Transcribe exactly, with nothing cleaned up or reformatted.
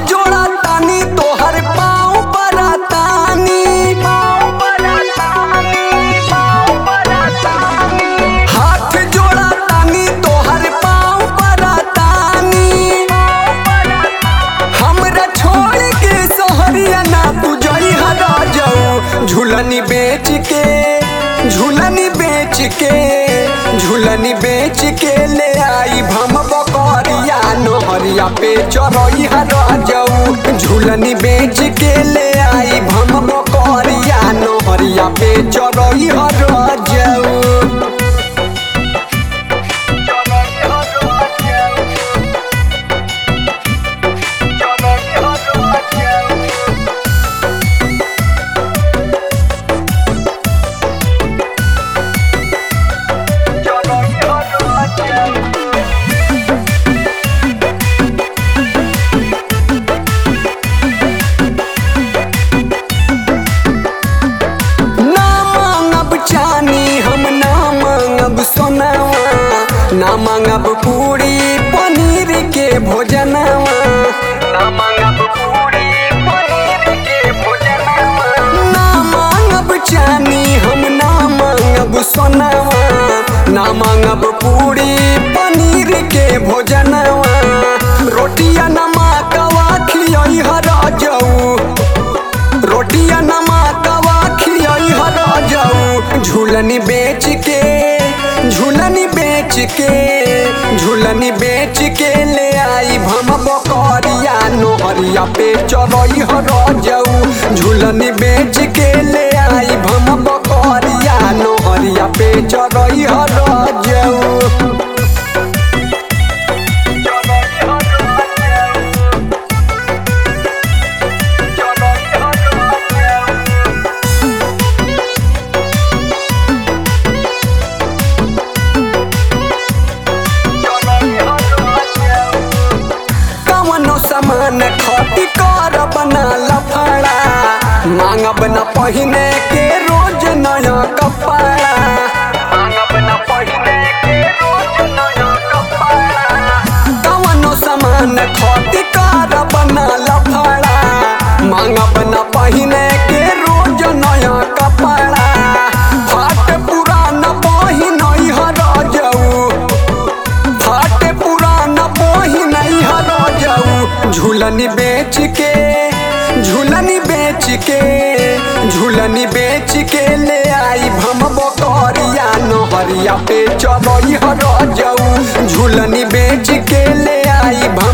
जोड़ा तानी तोहर पाँव परा तानी, हाथ जोड़ा तानी तोहर पाँव परा तानी। हमरा छोड़ के सोहरिया ना तू जई हरा जाऊ, झूलनी बेच के झूलनी बेच के झूलनी बेच के ले आई भम बकरिया नहरिया पे चरई हरा जाऊ, झूलनी बेच के ले आई भम बकरिया नहरिया पे चरई हरा जाऊ। ना मांगब पूरी पनीर के भोजनवा, ना मांगब पूरी पनीर के भोजनवा, ना मांगब चानी हम ना मांगब सोनवा, ना मांगब पूरी पनीर के भोजनवा। रोटिया नमा कवा खियई हरा जाऊ, रोटिया नमा कवा खियई हरा जाऊ, झूलनी बेच के झूलनी बेच के झूलनी बेच के ले आई भम बकरिया नहरिया पे चरई हरा जाऊ, झूलनी बेच के ले आई भम बकरिया नहरिया पे चरई हरा जाऊ। सामान खटी कर बना लफड़ा, मांगब न पहिने के रोज नया कपड़ा, मांगब न पहिने के रोज नया कपड़ा। कवनो सामान खटी कर बना लफड़ा, मांगब न पहिने के रोज नया कपड़ा। फाट पुरान बहिन हरा जाऊ, फाट पुरान बहिन हरा जाऊ, झूलनी बेच के झूलनी बेच के झूलनी बेच के ले आई भम बकरिया नहरिया पे चरई हरा जाऊ, झूलनी बेच के ले आई भम